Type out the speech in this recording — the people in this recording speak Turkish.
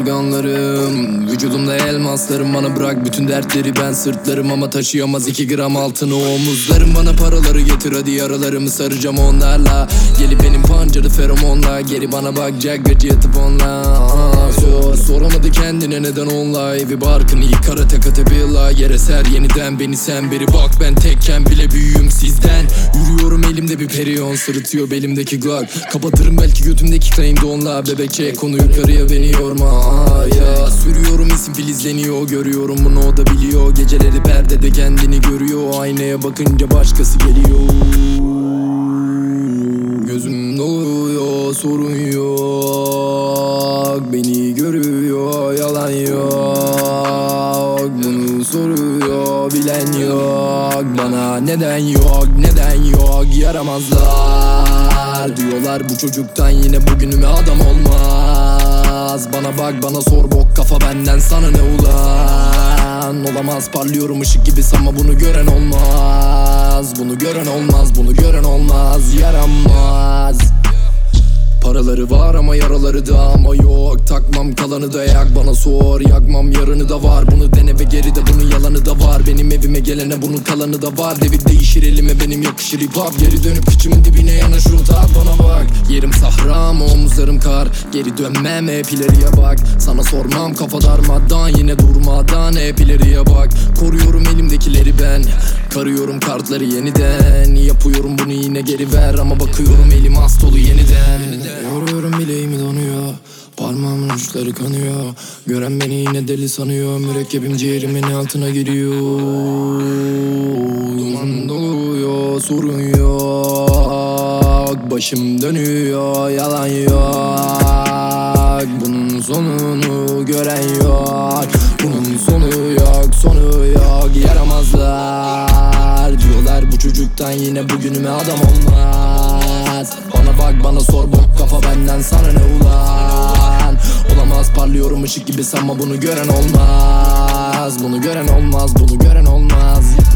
organlarım, vücudumda elmaslarım. Bana bırak bütün dertleri, ben sırtlarım ama taşıyamaz 2 gram altını omuzlarım. Bana paraları getir hadi, yaralarımı saracağım onlarla. Gelip benim pancarı feromonla, geri bana bakacak gacı yatıp onla. Soramadı kendine neden onla, evi barkını yıkara tek atebilla. Yere ser yeniden beni sen beri, bak ben tekken bile büyüğüm sizden. Yürüyorum elimde bir periyon, sırıtıyor belimdeki Glock. Kapatırım belki götümdeki claim donla. Bebekçe konu yukarıya beni yorma ya. Sürüyorum isim filizleniyor, görüyorum bunu o da biliyor. Geceleri perdede kendini görüyor, aynaya bakınca başkası geliyor. Gözüm doluyor, sorun yok, beni görüyor, yalan yok. Bunu soruyor, bilen yok. Bana neden yok, neden yok, yaramazlar. Diyorlar bu çocuktan yine bugünüme adam olmaz. Bana bak bana sor, bok kafa benden sana ne ulan. Olamaz, parlıyorum ışık gibi ama bunu gören olmaz. Bunu gören olmaz, bunu gören olmaz, yaramaz. Paraları var ama yaraları da ama yok. Takmam kalanı da yak, bana sor, yakmam yarını da var. Bunu dene ve geride bunun yalanı da var. Benim evime gelene bunun kalanı da var. Devir değişir elime benim yakışır hip hop. Geri dönüp kıçımın dibine yanaşır utak, bana bak. Yerim sahra ama omuzlarım kar. Geri dönmem hep ileriye bak. Sana sormam kafa darmadan, yine durmadan hep ileriye bak. Koruyorum elimdekileri ben, karıyorum kartları yeniden. Yapıyorum bunu yine geri ver ama bakıyorum elim az dolu yeniden. Yoruyorum bileğimi donuyor, parmağımın uçları kanıyor. Gören beni yine deli sanıyor, mürekkebim ciğerimin altına giriyor. Duman doluyor, sorun yok, başım dönüyor, yalan yok. Bunun sonunu gören yok, bunun sonu yok, sonu yok, yaramazlar. Diyorlar bu çocuktan yine bugünüme adam olmaz. Bana bak bana sor, bok kafa benden sana ne ulan. Olamaz, parlıyorum ışık gibi ama bunu gören olmaz. Bunu gören olmaz, bunu gören olmaz.